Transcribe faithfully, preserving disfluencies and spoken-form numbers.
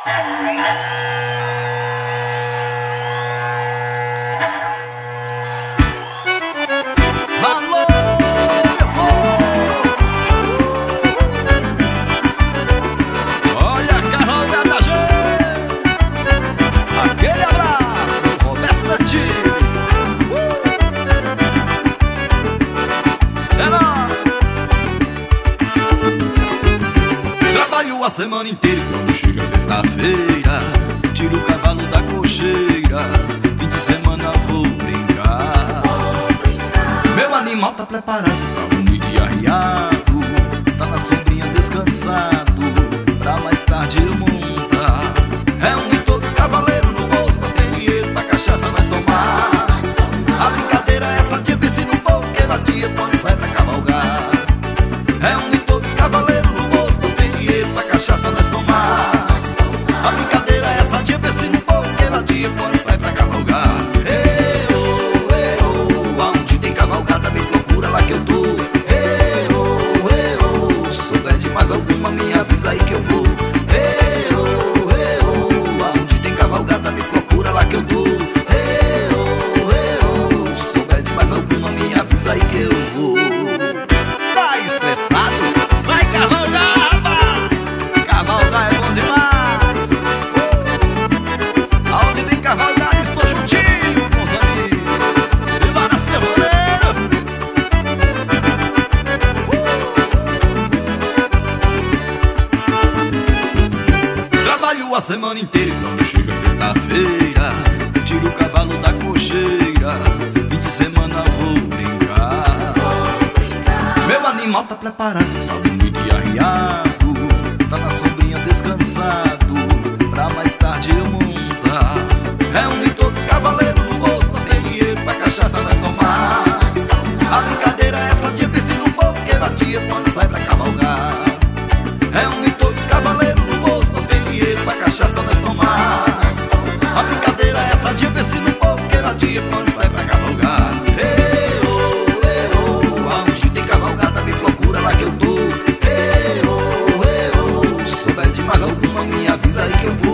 Alô, meu povo! Olha a cavalgada, gente! Aquele abraço, Roberto Tantini! Uh! É nóis! Trabalho a semana inteira, quando chega sexta-feira tiro o cavalo da cocheira, fim de semana vou brincar. Meu animal tá preparado pra um dia arriado, tá na sombrinha descansado, pra mais tarde eu montar. Reúne todos os cavaleiros no bolso, nós tem dinheiro pra cachaça nós tomar. A brincadeira é essa, tipo ensina um pouco que batia quando sai pra cavalgar. Reúne todos os cavaleiros no bolso, nós tem dinheiro pra cachaça nós tomar. A brincadeira é essa, tipo ensina um pouco que batia quando sai pra cavalgar. Cavalgada, me procura lá que eu tô. Ei, oh, ei, oh. Souber de mais alguma, me avisa aí que eu vou. Ei, oh, ei, oh. Aonde tem cavalgada, me procura lá que eu tô. Ei, oh, ei, oh. Souber de mais alguma, me avisa aí que eu vou. Tá estressado? Vai cavalgar, rapaz! Cavalgar é bom demais. uh. Aonde tem cavalgada, estou juntinho com os amigos. E lá na semana a semana inteira, quando chega sexta-feira tiro o cavalo da cocheira, fim de semana vou brincar. Meu animal tá preparado pra um dia arriado, tá na sombrinha descansado, pra mais tarde eu montar. Reúne todos os cavaleiros no bolso, nós tem dinheiro pra cachaça nós tomar. A brincadeira é essa, tipo ensina um pouco que batia quando sai pra cavalgar. Reúne todos os cavaleiros no bolso, nós tem dinheiro pra cachaça nós tomar. A brincadeira é essa, tipo ensina um pouco que batia quando sai pra cavalgar. Ei, oh, ei, oh. Aonde tem cavalgada, me procura lá que eu tô. Ei, oh, ei, oh. Souber de mais alguma, me avisa aí que eu vou.